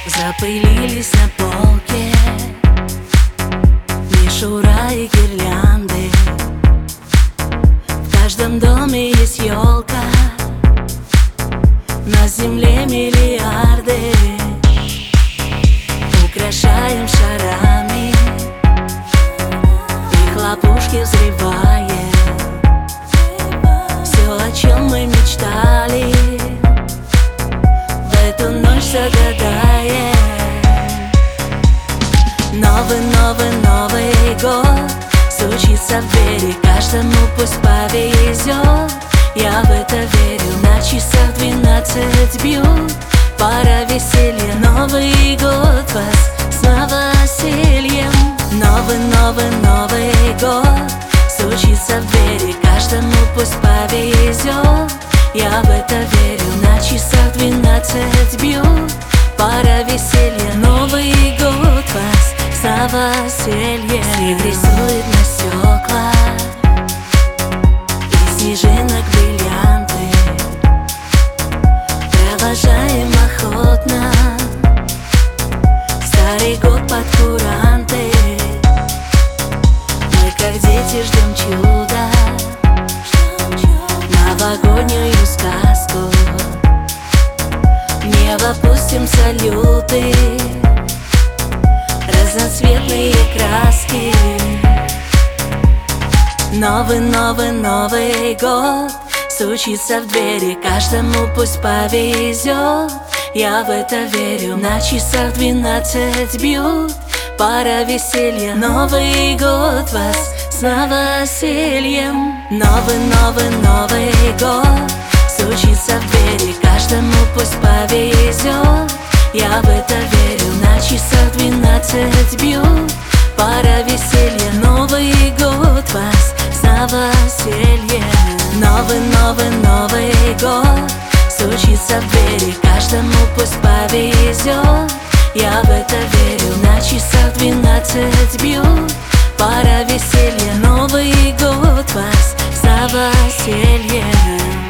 Запылились на полке мишура и гирлянды. В каждом доме есть елка, на земле миллиарды. Украшаем шарами и хлопушки взрываем. Все, о чем мы мечтали, в эту ночь загадаем. Новый год стучится в двери, каждому пусть повезет. Я в это верю, на часах 12 бьют. Пора веселья, Новый год вас с новосельем. Новый год стучится в двери, каждому пусть повезет. Я в это верю, на часах 12 бьют. Пора веселья, Новый год вас с новосельем. Снег рисует на стеклах из снежинок бриллианты. Провожаем охотно старый год под куранты. Мы как дети ждем чуда, новогоднюю сказку. В небо пустим салюты, разноцветные краски. Новый год стучится в двери, каждому пусть повезет. Я в это верю, на часах 12 бьют. Пора веселья, Новый год вас с новосельем. Новый год стучится в двери, каждому пусть повезет. Я в это верю, на часах 12 бьют. Пора веселья, Новый год вас с новосельем. Новый год стучится в двери, каждому пусть повезет. Я в это верю, на часах 12 бьют. Пора веселья, Новый год вас с новосельем.